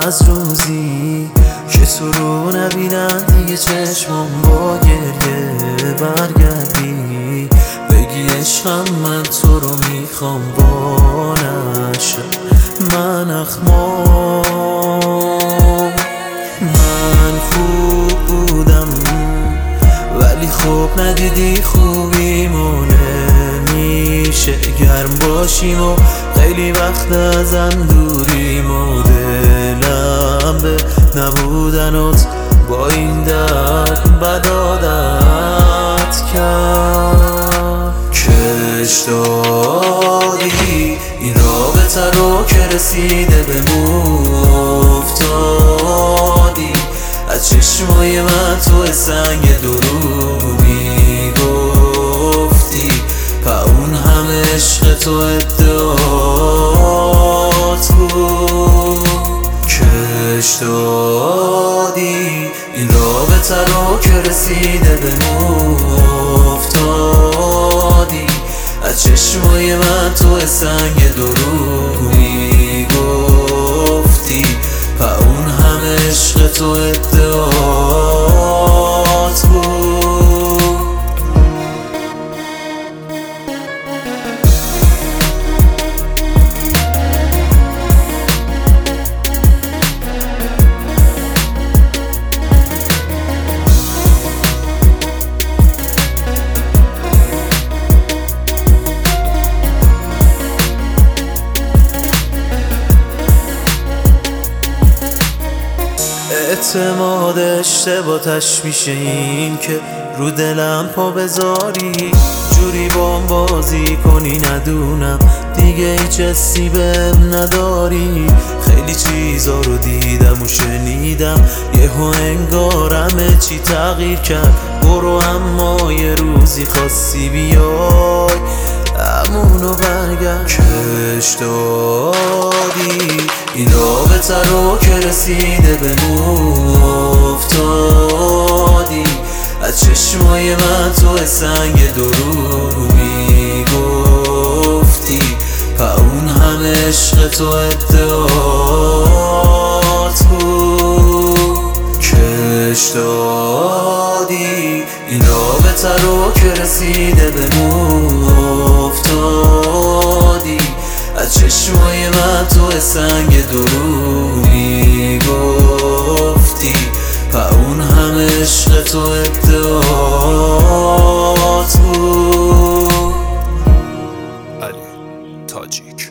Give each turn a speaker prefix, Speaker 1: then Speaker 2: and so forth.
Speaker 1: از روزی که تو رو نبینم دیگه چشمم با گریه برگردی، بگی عشقم من تو رو میخوام با نشم من اخمام. من خوب بودم ولی خوب ندیدی خوبیمو، نمیشه گرم باشیم و خیلی وقت ازم دوریم و دلم به نبودنت با این درد بد عادت کرد. کش دادی این رابطه رو که رسیده به افتادی، از چشمای من تو سنگ درو میگفتی، پا اون همه عشق تو ادعات بود. کش دادی این رابطه رو که رسیده به افتادی، از چشمای من تو سنگ درو میگفتی، پا اون همه عشق تو ادعات بود. اعتماد اشتباهش میشه این که رو دلم پا بذاری، جوری بام بازی کنی ندونم دیگه هیچ حسی بهم نداری. خیلی چیزا رو دیدم و شنیدم یهو انگار همه چی تغییر کرد. برو اما یه روزی خواستی بیای همونو برگرد. کش دادی این رابطه رو که رسیده به افتادی، از چشمای من تو سنگ درو میگفتی، پا اون همه عشق تو ادعات بود. کش دادی این رابطه رو که رسیده به افتادی، از چشمای من تو سنگ درو میگفتی، پا اون همه عشق تو ادعات بود.
Speaker 2: علی تاجیک.